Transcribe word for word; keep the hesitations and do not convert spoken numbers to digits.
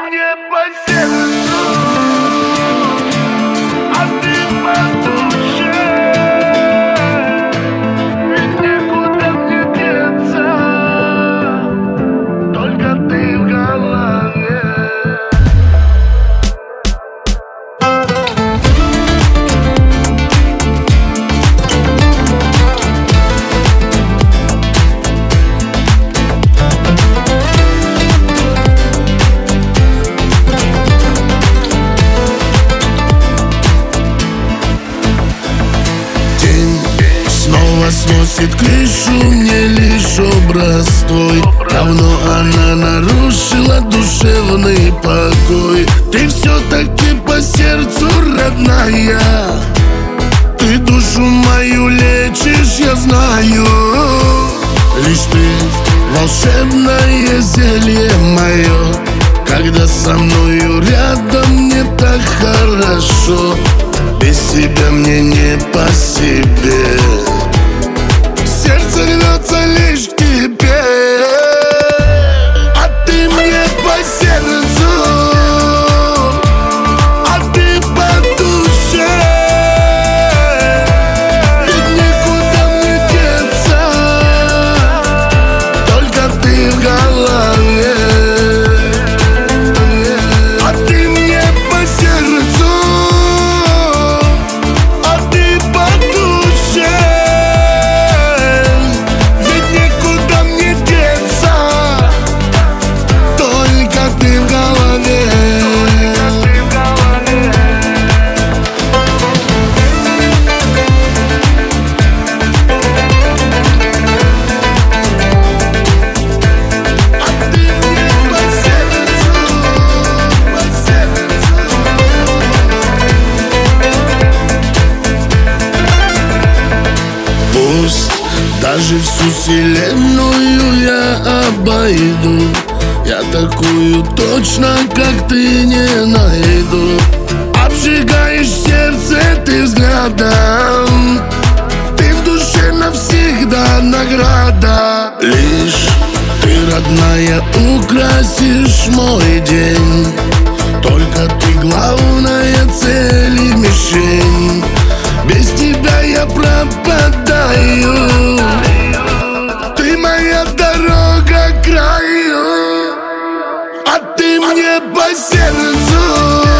мне по сердцу, а ты по душе. Ведь некуда мне деться, только ты в голове. Сносит крышу, мне лишь образ твой. Давно она нарушила душевный покой. Ты все-таки по сердцу родная, ты душу мою лечишь, я знаю. Лишь ты волшебное зелье мое. Когда со мною рядом, мне так хорошо. Без тебя мне не по себе. Сердце рвется лишь к тебе, а ты мне по сердцу, а ты по душе. Ведь никуда мне деться, только ты в голове. А ты мне по сердцу, а ты по душе. Даже всю вселенную я обойду, я такую точно, как ты, не найду. Обжигаешь сердце ты взглядом, ты в душе навсегда награда. Лишь ты, родная, украсишь мой день. Только ты главная цель и мишень. Без тебя я пропадаю, ты моя дорога к краю, а ты мне по сердцу.